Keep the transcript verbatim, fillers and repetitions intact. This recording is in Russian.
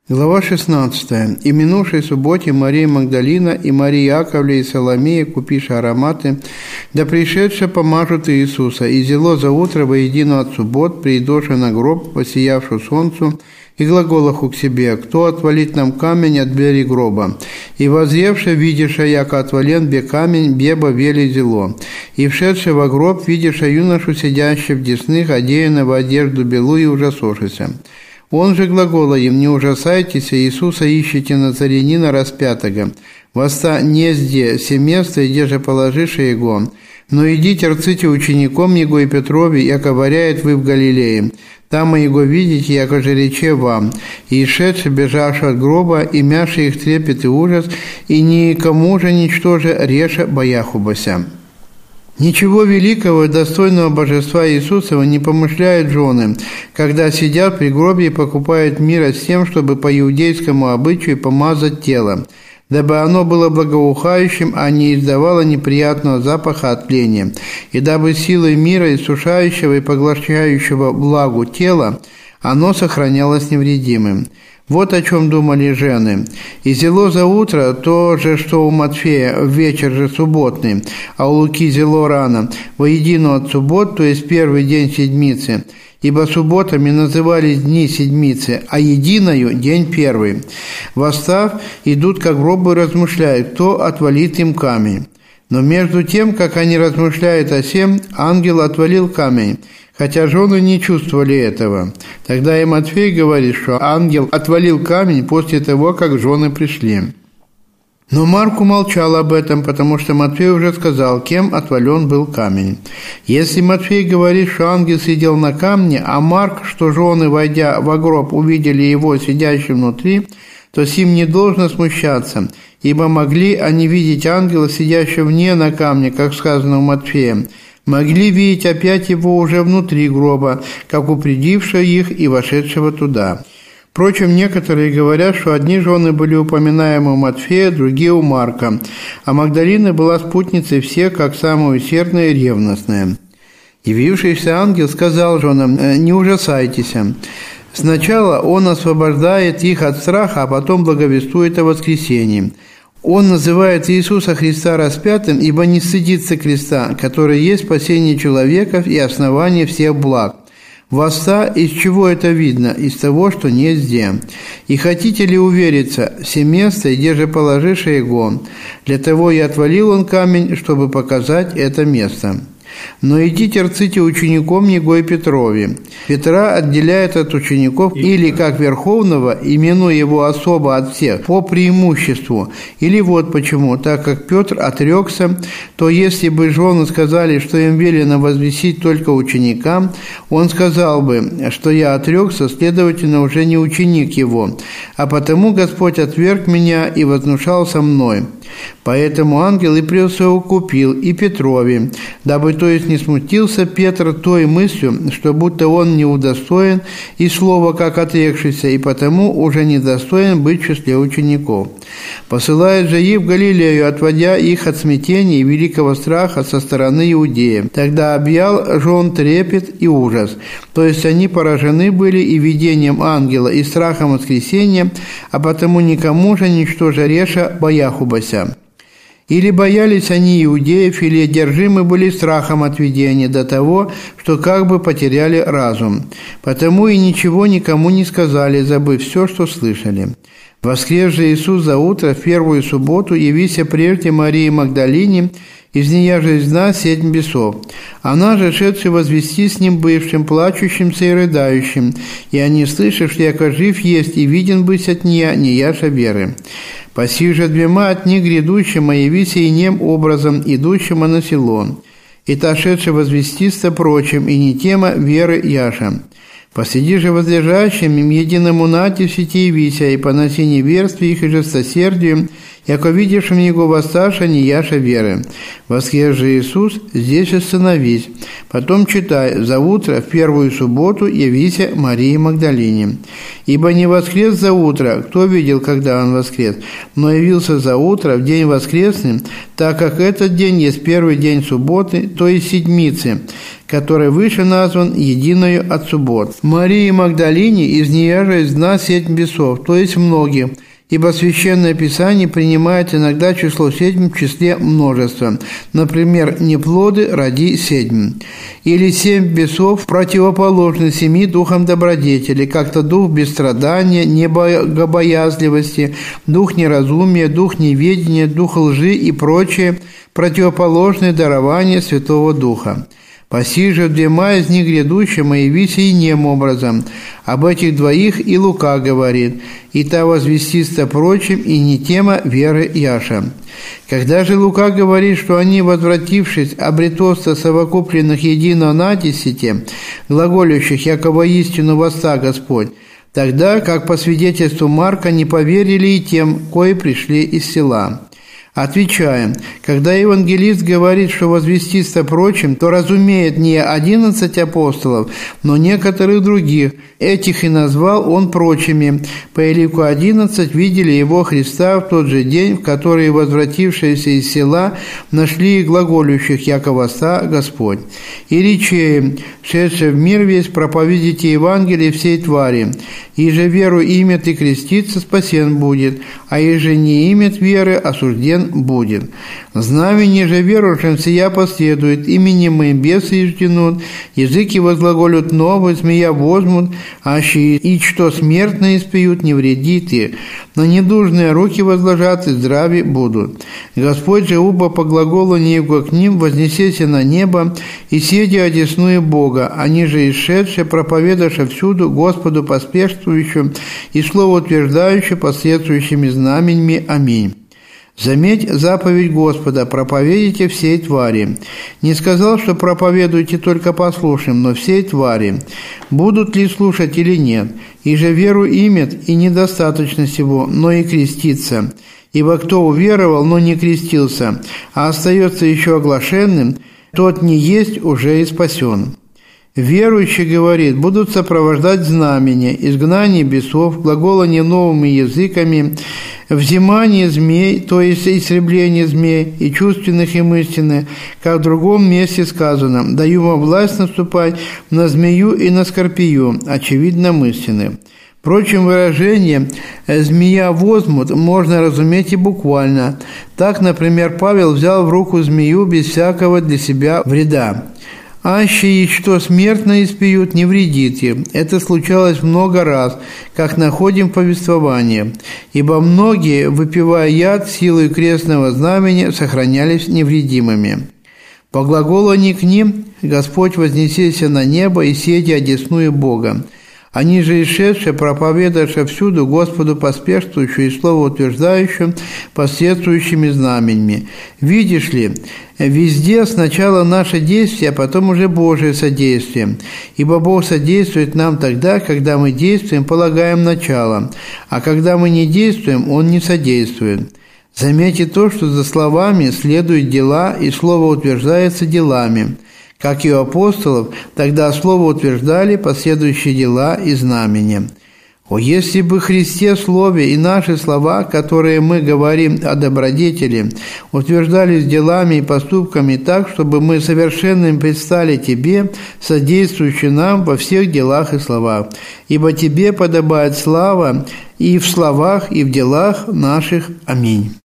Глава шестнадцатая. «И минувшей субботе Мария Магдалина и Мария Яковля и Соломея, купиша ароматы, да пришедшие помажут Иисуса, и зело за утро воедино от суббот, приидоша на гроб, посиявшу солнцу, и глаголаху к себе, кто отвалит нам камень от двери гроба? И возъевше, видиша, яко отвален бе камень, беба вели зело. И вшедше во гроб, видиша юношу, сидящего в десных, одеянного одежду белую, и ужасошися. Он же глагола им: не ужасайтесь, Иисуса ищите Назарянина распятого. Воста незде все место, где же положише его. Но идите, рците учеником его и Петрови, яко варяет вы в Галилее. Там и его видите, яко же рече вам. И шедши, бежавши от гроба, и мявши их трепет и ужас, и никому же ничтоже реша бояхубася». Ничего великого и достойного божества Иисусова не помышляют жены, когда сидят при гробе и покупают милость тем, чтобы по иудейскому обычаю помазать тело, дабы оно было благоухающим, а не издавало неприятного запаха от тления, и дабы силой мира, иссушающего и поглощающего влагу тела, оно сохранялось невредимым. Вот о чем думали жены. «И зело за утро, то же, что у Матфея, в вечер же субботный, а у Луки зело рано, воедино от суббот, то есть первый день седмицы. Ибо субботами назывались дни седмицы, а единою – день первый. Восстав, идут к гробу и размышляют, кто отвалит им камень. Но между тем, как они размышляют о сем, ангел отвалил камень, хотя жены не чувствовали этого. Тогда и Матфей говорит, что ангел отвалил камень после того, как жены пришли. Но Марк умолчал об этом, потому что Матфей уже сказал, кем отвален был камень. Если Матфей говорит, что ангел сидел на камне, а Марк, что жены, войдя во гроб, увидели его сидящим внутри, то сим не должно смущаться, ибо могли они видеть ангела, сидящего вне на камне, как сказано у Матфея, могли видеть опять его уже внутри гроба, как упредившего их и вошедшего туда. Впрочем, некоторые говорят, что одни жены были упоминаемы у Матфея, другие у Марка, а Магдалина была спутницей всех, как самая усердная и ревностная. Явившийся ангел сказал женам: «Не ужасайтесь». Сначала он освобождает их от страха, а потом благовествует о воскресении. Он называет Иисуса Христа распятым, ибо не стыдится креста, который есть спасение человеков и основание всех благ. Восста, из чего это видно? Из того, что не где. И хотите ли увериться, все место, где же положише его? Для того и отвалил он камень, чтобы показать это место. Но идите, рците учеником его и Петрови. Петра отделяет от учеников или как верховного, именуя его особо от всех, по преимуществу. Или вот почему, так как Петр отрекся, то если бы жены сказали, что им велено возвестить только ученикам, он сказал бы, что я отрекся, следовательно, уже не ученик его, а потому Господь отверг меня и вознушался мной. Поэтому ангел и присовокупил и Петрове, дабы то есть не смутился Петр той мыслью, что будто он не удостоен и слова как отрекшийся, и потому уже недостоин быть в числе учеников. Посылает же их в Галилею, отводя их от смятения и великого страха со стороны иудеев. Тогда объял жен трепет и ужас, то есть они поражены были и видением ангела, и страхом воскресения, а потому никому же ничто же реша бояхубася. Или боялись они иудеев, или одержимы были страхом от видения до того, что как бы потеряли разум. Потому и ничего никому не сказали, забыв все, что слышали. Воскрес же Иисус за утро в первую субботу, явися прежде Марии Магдалине, из нея же изгна семь бесов. Она же, шедшая возвести с ним бывшим, плачущимся и рыдающим, и они, слышавши, яко жив есть, и виден быть от нея, не яша веры. Паси же двема от них грядущим, а явися и нем образом, идущим на село. И та, шедшая возвестисто прочим, и не тема веры яша. Посиди же возлежащим им единому нати в сети явися, и поноси неверствие их и жестосердию, яко видишь его воссташа не яша веры. Воскрес же Иисус, здесь остановись. Потом читай, за утро, в первую субботу, явися Марии Магдалине. Ибо не воскрес за утро, кто видел, когда он воскрес, но явился за утро, в день воскресный, так как этот день есть первый день субботы, то есть седмицы, который выше назван единою от суббот. Марии Магдалине из нее же изгнано семь бесов, то есть многих, ибо Священное Писание принимает иногда число семь в числе множества. Например, неплоды роди семь. Или семь бесов противоположны семи духам добродетели, как-то дух бесстрадания, небогобоязливости, дух неразумия, дух неведения, дух лжи и прочие противоположные дарования Святого Духа. Паси же двема из них грядущим и явися инем образом. Об этих двоих и Лука говорит, и та возвестится прочим, и не тема веры Яша. Когда же Лука говорит, что они, возвратившись, обретоста совокупленных едино на десяти, глаголющих, яко воистину восста Господь, тогда, как по свидетельству Марка, не поверили и тем, кои пришли из села. Отвечаем, когда евангелист говорит, что возвестится прочим, то разумеет не одиннадцать апостолов, но некоторых других. Этих и назвал он прочими. По элику одиннадцать видели его Христа в тот же день, в который возвратившиеся из села нашли глаголющих, яко восста Господь. И речеем, шедшие в мир весь, проповедите Евангелие всей твари. Иже веру имет и креститься, спасен будет, а иже не имет веры, осужден будет. Знамение же верующим сия последует, именем моим бесы ижденут, языки возглаголют новые, змея возьмут, аще и что смертные испьют, не вредит их. На недужные руки возложат, и здрави будут. Господь же, уба по глаголу не его к ним, вознесеся на небо, и седя одесную Бога, они же исшедшие, проповедавши всюду Господу поспешствующим и слово утверждающим последующими знаменями. Аминь. Заметь заповедь Господа, проповедуйте всей твари. Не сказал, что проповедуйте только послушным, но всей твари. Будут ли слушать или нет? И же веру имет, и недостаточно сего, но и креститься. Ибо кто уверовал, но не крестился, а остается еще оглашенным, тот не есть уже и спасен. Верующий, говорит, будут сопровождать знамения, изгнание бесов, глаголание новыми языками, взимание змей, то есть истребление змей, и чувственных, и мысленных, как в другом месте сказано, даю вам власть наступать на змею и на скорпию, очевидно, мысленных. Впрочем, выражение «змея возьмут» можно разуметь и буквально. Так, например, Павел взял в руку змею без всякого для себя вреда. Аще и что смертно испьют, не вредит им. Это случалось много раз, как находим в повествовании. Ибо многие, выпивая яд силой крестного знамения, сохранялись невредимыми. По глаголу не к ним Господь вознесеся на небо и седя одесную Бога. Они же исшедшие, проповедавши всюду Господу поспешствующую и слово утверждающим последующими знаменями. Видишь ли, везде сначала наше действие, а потом уже Божие содействие. Ибо Бог содействует нам тогда, когда мы действуем, полагаем начало, а когда мы не действуем, Он не содействует. Заметьте то, что за словами следуют дела, и слово утверждается делами. Как и у апостолов, тогда слово утверждали последующие дела и знамения. О, если бы Христе Слове и наши слова, которые мы говорим о добродетели, утверждались делами и поступками так, чтобы мы совершенным предстали Тебе, содействующий нам во всех делах и словах. Ибо Тебе подобает слава и в словах, и в делах наших. Аминь.